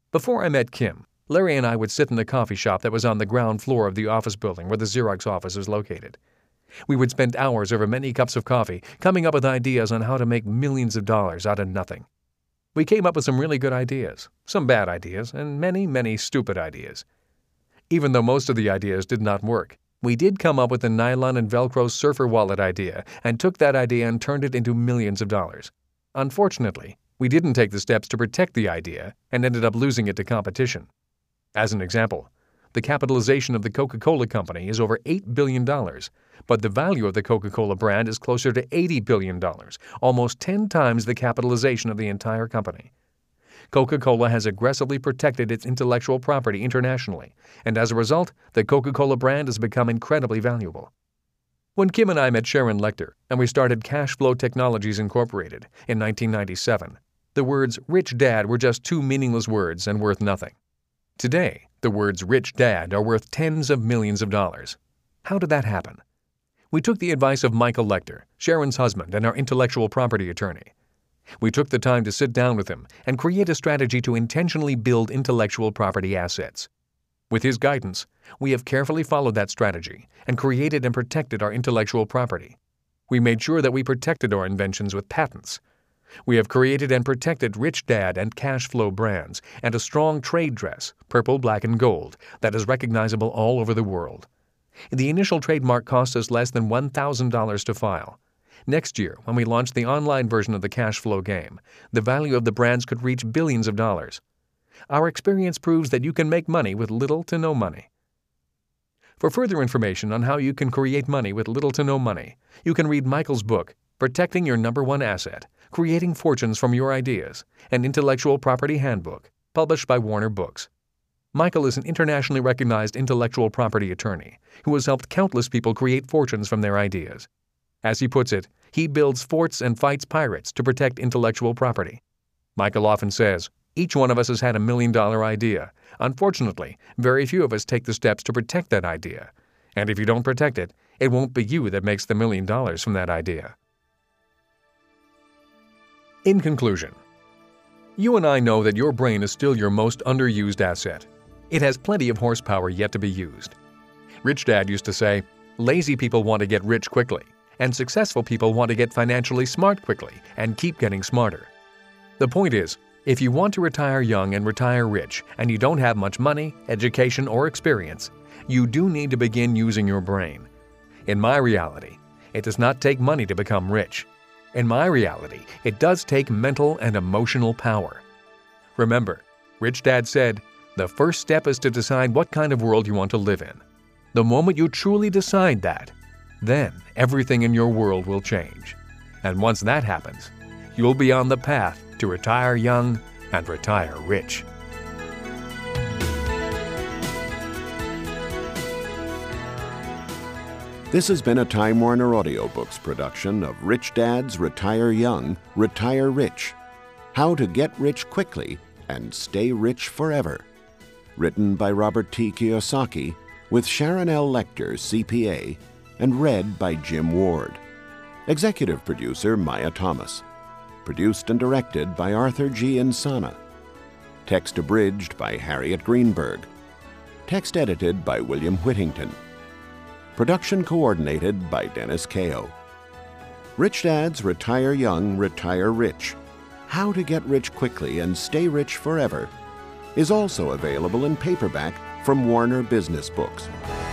Before I met Kim, Larry and I would sit in the coffee shop that was on the ground floor of the office building where the Xerox office was located. We would spend hours over many cups of coffee coming up with ideas on how to make millions of dollars out of nothing. We came up with some really good ideas, some bad ideas, and many, many stupid ideas. Even though most of the ideas did not work, we did come up with the nylon and Velcro surfer wallet idea and took that idea and turned it into millions of dollars. Unfortunately, we didn't take the steps to protect the idea and ended up losing it to competition. As an example, the capitalization of the Coca-Cola Company is over $8 billion, but the value of the Coca-Cola brand is closer to $80 billion, almost 10 times the capitalization of the entire company. Coca-Cola has aggressively protected its intellectual property internationally, and as a result, the Coca-Cola brand has become incredibly valuable. When Kim and I met Sharon Lechter and we started Cash Flow Technologies Incorporated in 1997, the words Rich Dad were just two meaningless words and worth nothing. Today, the words Rich Dad are worth tens of millions of dollars. How did that happen? We took the advice of Michael Lechter, Sharon's husband and our intellectual property attorney. We took the time to sit down with him and create a strategy to intentionally build intellectual property assets. With his guidance, we have carefully followed that strategy and created and protected our intellectual property. We made sure that we protected our inventions with patents. We have created and protected Rich Dad and Cash Flow brands and a strong trade dress, purple, black, and gold, that is recognizable all over the world. The initial trademark cost us less than $1,000 to file. Next year, when we launch the online version of the Cash Flow game, the value of the brands could reach billions of dollars. Our experience proves that you can make money with little to no money. For further information on how you can create money with little to no money, you can read Michael's book, Protecting Your Number One Asset, Creating Fortunes from Your Ideas, an Intellectual Property Handbook, published by Warner Books. Michael is an internationally recognized intellectual property attorney who has helped countless people create fortunes from their ideas. As he puts it, he builds forts and fights pirates to protect intellectual property. Michael often says, each one of us has had $1 million idea. Unfortunately, very few of us take the steps to protect that idea. And if you don't protect it, it won't be you that makes the $1 million from that idea. In conclusion, you and I know that your brain is still your most underused asset. It has plenty of horsepower yet to be used. Rich Dad used to say, lazy people want to get rich quickly, and successful people want to get financially smart quickly and keep getting smarter. The point is, if you want to retire young and retire rich, and you don't have much money, education, or experience, you do need to begin using your brain. In my reality, it does not take money to become rich. In my reality, it does take mental and emotional power. Remember, Rich Dad said, the first step is to decide what kind of world you want to live in. The moment you truly decide that, then everything in your world will change. And once that happens, you'll be on the path to retire young and retire rich. This has been a Time Warner Audiobooks production of Rich Dad's Retire Young, Retire Rich. How to Get Rich Quickly and Stay Rich Forever. Written by Robert T. Kiyosaki with Sharon L. Lechter, CPA, and read by Jim Ward. Executive producer Maya Thomas. Produced and directed by Arthur G. Insana. Text abridged by Harriet Greenberg. Text edited by William Whittington. Production coordinated by Dennis Kao. Rich Dad's Retire Young, Retire Rich. How to Get Rich Quickly and Stay Rich Forever is also available in paperback from Warner Business Books.